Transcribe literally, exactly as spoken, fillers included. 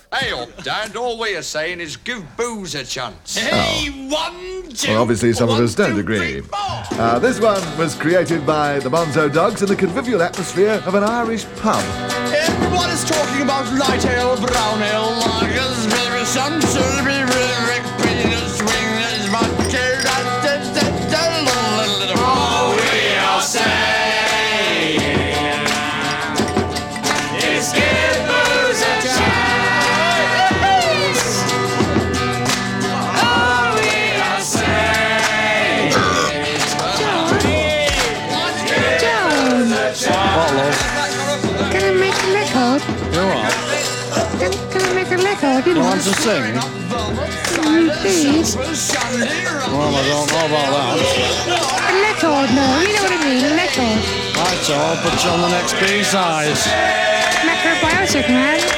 Hey up, Dad. All we're saying is give booze a chance. Hey, one, two, Well, obviously some one, of us don't two, agree. three, four. Uh, this one was created by the Bonzo Dogs in the convivial atmosphere of an Irish pub. Everyone is talking about light ale, brown ale, lagers, very some syrupy, Rick, Peter, swingers, vodka, da, da, da, da, all we are saying is give booze a chance. All we are saying is give booze a chance. Can I make a record? You are? Can, can I make a record? You You know, want to sing? you please. Well, I don't know about that. A record, no. You know what I mean, a record. Right, so I'll put you on the next B-side. Macrobiotic, man.